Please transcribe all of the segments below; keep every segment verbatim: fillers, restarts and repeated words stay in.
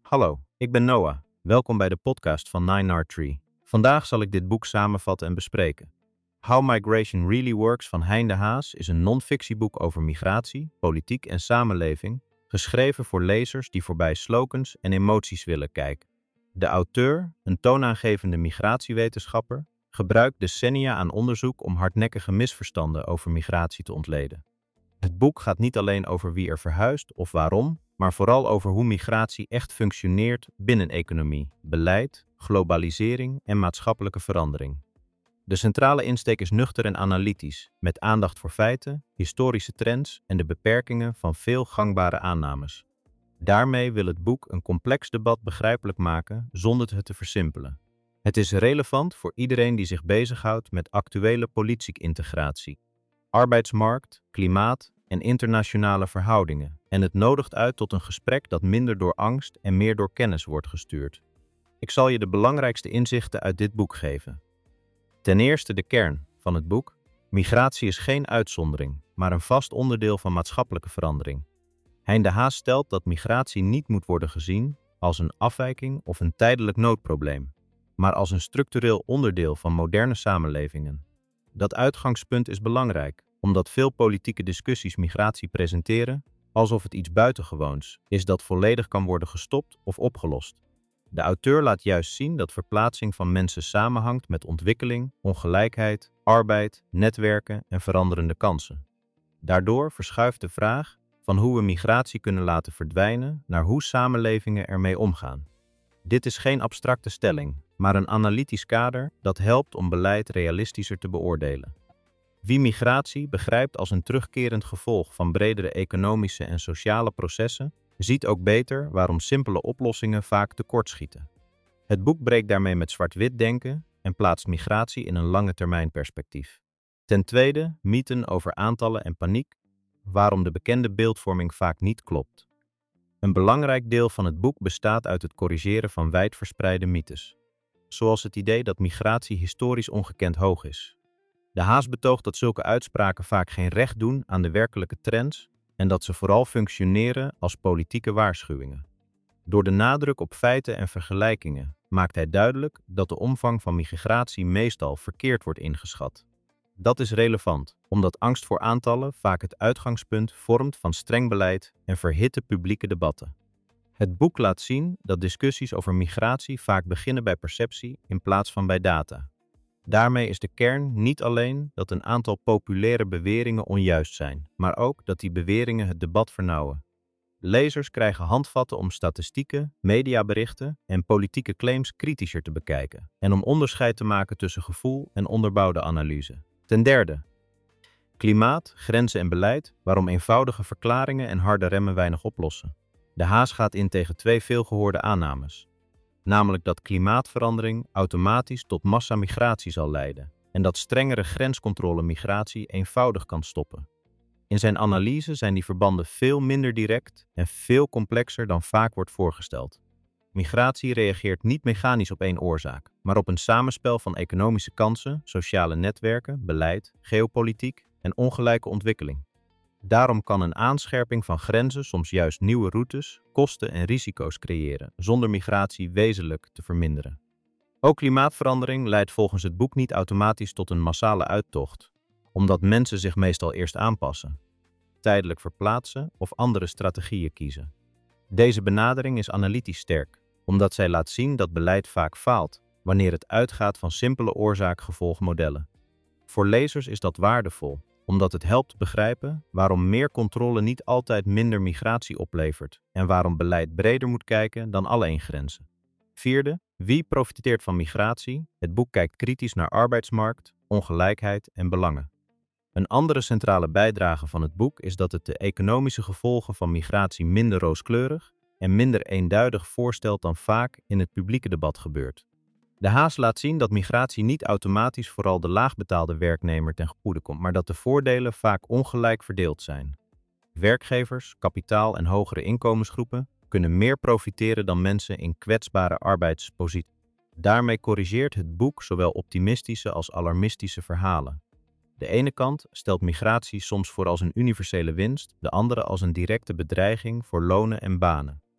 Hallo, ik ben Noah. Welkom bij de podcast van nine R Tree. Vandaag zal ik dit boek samenvatten en bespreken. How Migration Really Works van Hein de Haas is een non-fictieboek over migratie, politiek en samenleving, geschreven voor lezers die voorbij slogans en emoties willen kijken. De auteur, een toonaangevende migratiewetenschapper, gebruikt decennia aan onderzoek om hardnekkige misverstanden over migratie te ontleden. Het boek gaat niet alleen over wie er verhuist of waarom, maar vooral over hoe migratie echt functioneert binnen economie, beleid, globalisering en maatschappelijke verandering. De centrale insteek is nuchter en analytisch, met aandacht voor feiten, historische trends en de beperkingen van veel gangbare aannames. Daarmee wil het boek een complex debat begrijpelijk maken zonder het te versimpelen. Het is relevant voor iedereen die zich bezighoudt met actuele politieke integratie, arbeidsmarkt, klimaat en internationale verhoudingen, en het nodigt uit tot een gesprek dat minder door angst en meer door kennis wordt gestuurd. Ik zal je de belangrijkste inzichten uit dit boek geven. Ten eerste de kern van het boek. Migratie is geen uitzondering, maar een vast onderdeel van maatschappelijke verandering. Hein de Haas stelt dat migratie niet moet worden gezien als een afwijking of een tijdelijk noodprobleem, maar als een structureel onderdeel van moderne samenlevingen. Dat uitgangspunt is belangrijk, omdat veel politieke discussies migratie presenteren alsof het iets buitengewoons is dat volledig kan worden gestopt of opgelost. De auteur laat juist zien dat verplaatsing van mensen samenhangt met ontwikkeling, ongelijkheid, arbeid, netwerken en veranderende kansen. Daardoor verschuift de vraag van hoe we migratie kunnen laten verdwijnen naar hoe samenlevingen ermee omgaan. Dit is geen abstracte stelling, maar een analytisch kader dat helpt om beleid realistischer te beoordelen. Wie migratie begrijpt als een terugkerend gevolg van bredere economische en sociale processen, ziet ook beter waarom simpele oplossingen vaak tekortschieten. Het boek breekt daarmee met zwart-wit denken en plaatst migratie in een lange termijn perspectief. Ten tweede, mythen over aantallen en paniek, waarom de bekende beeldvorming vaak niet klopt. Een belangrijk deel van het boek bestaat uit het corrigeren van wijdverspreide mythes, zoals het idee dat migratie historisch ongekend hoog is. De Haas betoogt dat zulke uitspraken vaak geen recht doen aan de werkelijke trends en dat ze vooral functioneren als politieke waarschuwingen. Door de nadruk op feiten en vergelijkingen maakt hij duidelijk dat de omvang van migratie meestal verkeerd wordt ingeschat. Dat is relevant, omdat angst voor aantallen vaak het uitgangspunt vormt van streng beleid en verhitte publieke debatten. Het boek laat zien dat discussies over migratie vaak beginnen bij perceptie in plaats van bij data. Daarmee is de kern niet alleen dat een aantal populaire beweringen onjuist zijn, maar ook dat die beweringen het debat vernauwen. Lezers krijgen handvatten om statistieken, mediaberichten en politieke claims kritischer te bekijken en om onderscheid te maken tussen gevoel en onderbouwde analyse. Ten derde, klimaat, grenzen en beleid, waarom eenvoudige verklaringen en harde remmen weinig oplossen. De Haas gaat in tegen twee veelgehoorde aannames, namelijk dat klimaatverandering automatisch tot massamigratie zal leiden en dat strengere grenscontrole migratie eenvoudig kan stoppen. In zijn analyse zijn die verbanden veel minder direct en veel complexer dan vaak wordt voorgesteld. Migratie reageert niet mechanisch op één oorzaak, maar op een samenspel van economische kansen, sociale netwerken, beleid, geopolitiek en ongelijke ontwikkeling. Daarom kan een aanscherping van grenzen soms juist nieuwe routes, kosten en risico's creëren, zonder migratie wezenlijk te verminderen. Ook klimaatverandering leidt volgens het boek niet automatisch tot een massale uittocht, omdat mensen zich meestal eerst aanpassen, tijdelijk verplaatsen of andere strategieën kiezen. Deze benadering is analytisch sterk, omdat zij laat zien dat beleid vaak faalt wanneer het uitgaat van simpele oorzaak-gevolgmodellen. Voor lezers is dat waardevol, omdat het helpt begrijpen waarom meer controle niet altijd minder migratie oplevert en waarom beleid breder moet kijken dan alleen grenzen. Vierde, wie profiteert van migratie? Het boek kijkt kritisch naar arbeidsmarkt, ongelijkheid en belangen. Een andere centrale bijdrage van het boek is dat het de economische gevolgen van migratie minder rooskleurig en minder eenduidig voorstelt dan vaak in het publieke debat gebeurt. De Haas laat zien dat migratie niet automatisch vooral de laagbetaalde werknemer ten goede komt, maar dat de voordelen vaak ongelijk verdeeld zijn. Werkgevers, kapitaal en hogere inkomensgroepen kunnen meer profiteren dan mensen in kwetsbare arbeidsposities. Daarmee corrigeert het boek zowel optimistische als alarmistische verhalen. De ene kant stelt migratie soms voor als een universele winst, de andere als een directe bedreiging voor lonen en banen.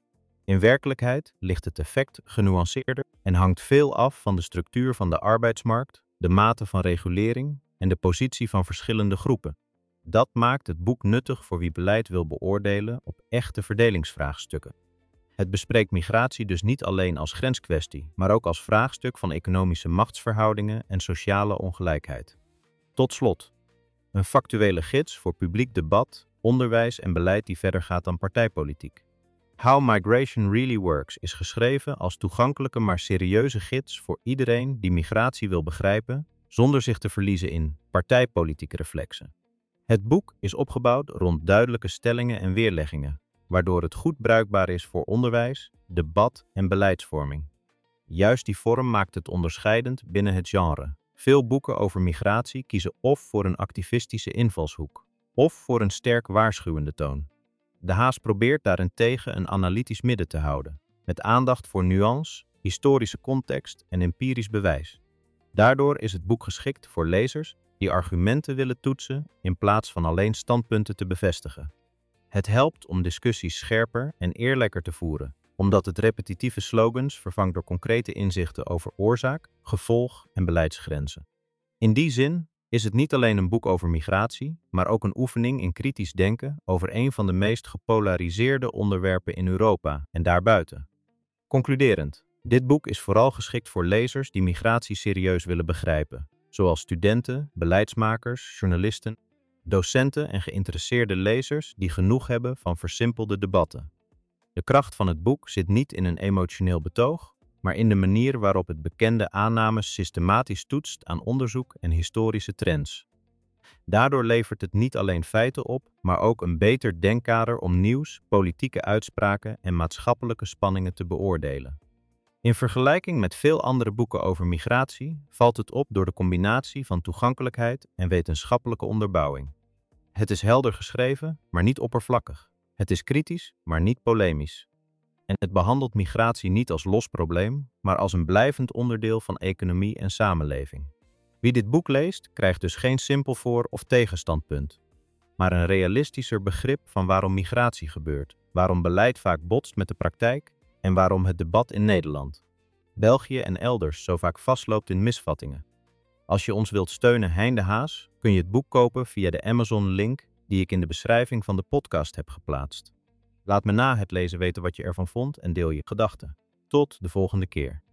In werkelijkheid ligt het effect genuanceerder en hangt veel af van de structuur van de arbeidsmarkt, de mate van regulering en de positie van verschillende groepen. Dat maakt het boek nuttig voor wie beleid wil beoordelen op echte verdelingsvraagstukken. Het bespreekt migratie dus niet alleen als grenskwestie, maar ook als vraagstuk van economische machtsverhoudingen en sociale ongelijkheid. Tot slot, een factuele gids voor publiek debat, onderwijs en beleid die verder gaat dan partijpolitiek. How Migration Really Works is geschreven als toegankelijke maar serieuze gids voor iedereen die migratie wil begrijpen, zonder zich te verliezen in partijpolitieke reflexen. Het boek is opgebouwd rond duidelijke stellingen en weerleggingen, waardoor het goed bruikbaar is voor onderwijs, debat en beleidsvorming. Juist die vorm maakt het onderscheidend binnen het genre. Veel boeken over migratie kiezen of voor een activistische invalshoek, of voor een sterk waarschuwende toon. De Haas probeert daarentegen een analytisch midden te houden, met aandacht voor nuance, historische context en empirisch bewijs. Daardoor is het boek geschikt voor lezers die argumenten willen toetsen in plaats van alleen standpunten te bevestigen. Het helpt om discussies scherper en eerlijker te voeren, omdat het repetitieve slogans vervangt door concrete inzichten over oorzaak, gevolg en beleidsgrenzen. In die zin is het niet alleen een boek over migratie, maar ook een oefening in kritisch denken over een van de meest gepolariseerde onderwerpen in Europa en daarbuiten. Concluderend, dit boek is vooral geschikt voor lezers die migratie serieus willen begrijpen, zoals studenten, beleidsmakers, journalisten, docenten en geïnteresseerde lezers die genoeg hebben van versimpelde debatten. De kracht van het boek zit niet in een emotioneel betoog, maar in de manier waarop het bekende aannames systematisch toetst aan onderzoek en historische trends. Daardoor levert het niet alleen feiten op, maar ook een beter denkkader om nieuws, politieke uitspraken en maatschappelijke spanningen te beoordelen. In vergelijking met veel andere boeken over migratie valt het op door de combinatie van toegankelijkheid en wetenschappelijke onderbouwing. Het is helder geschreven, maar niet oppervlakkig. Het is kritisch, maar niet polemisch. En het behandelt migratie niet als los probleem, maar als een blijvend onderdeel van economie en samenleving. Wie dit boek leest, krijgt dus geen simpel voor- of tegenstandpunt, maar een realistischer begrip van waarom migratie gebeurt, waarom beleid vaak botst met de praktijk en waarom het debat in Nederland, België en elders zo vaak vastloopt in misvattingen. Als je ons wilt steunen, Hein de Haas, kun je het boek kopen via de Amazon-link die ik in de beschrijving van de podcast heb geplaatst. Laat me na het lezen weten wat je ervan vond en deel je gedachten. Tot de volgende keer.